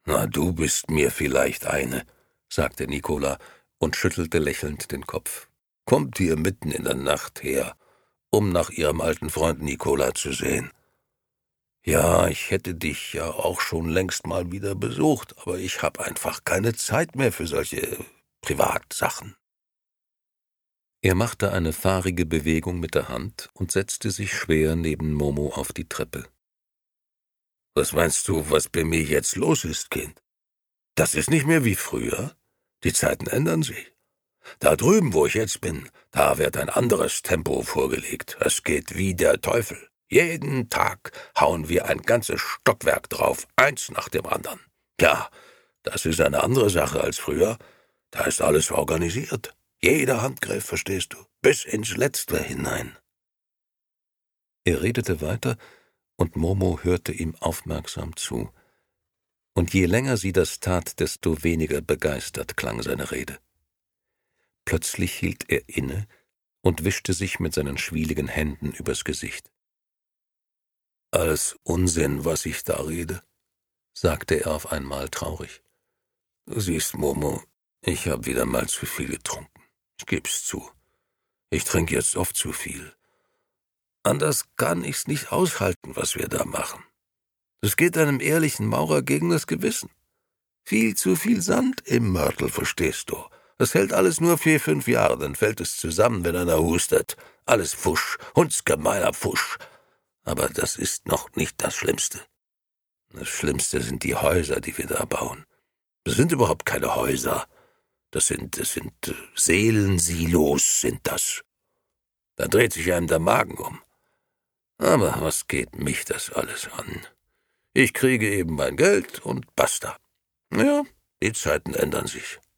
»Na, du bist mir vielleicht eine«, sagte Nikola und schüttelte lächelnd den Kopf. »Kommt hier mitten in der Nacht her, um nach ihrem alten Freund Nikola zu sehen. Ja, ich hätte dich ja auch schon längst mal wieder besucht, aber ich habe einfach keine Zeit mehr für solche Privatsachen.« Er machte eine fahrige Bewegung mit der Hand und setzte sich schwer neben Momo auf die Treppe. »Was meinst du, was bei mir jetzt los ist, Kind? Das ist nicht mehr wie früher. Die Zeiten ändern sich. Da drüben, wo ich jetzt bin, da wird ein anderes Tempo vorgelegt. Es geht wie der Teufel. Jeden Tag hauen wir ein ganzes Stockwerk drauf, eins nach dem anderen. Ja, das ist eine andere Sache als früher. Da ist alles organisiert. Jeder Handgriff, verstehst du, bis ins Letzte hinein.« Er redete weiter, und Momo hörte ihm aufmerksam zu. Und je länger sie das tat, desto weniger begeistert klang seine Rede. Plötzlich hielt er inne und wischte sich mit seinen schwieligen Händen übers Gesicht. »Alles Unsinn, was ich da rede«, sagte er auf einmal traurig. »Du siehst, Momo, ich habe wieder mal zu viel getrunken. Ich geb's zu. Ich trinke jetzt oft zu viel. Anders kann ich's nicht aushalten, was wir da machen. Es geht einem ehrlichen Maurer gegen das Gewissen. Viel zu viel Sand im Mörtel, verstehst du. Das hält alles nur 4-5 Jahre, dann fällt es zusammen, wenn einer hustet. Alles Pfusch, hundsgemeiner Pfusch. Aber das ist noch nicht das Schlimmste. Das Schlimmste sind die Häuser, die wir da bauen. Das sind überhaupt keine Häuser. Das sind Seelensilos, sind das. Da dreht sich einem der Magen um. Aber was geht mich das alles an? Ich kriege eben mein Geld und basta. Ja, die Zeiten ändern sich.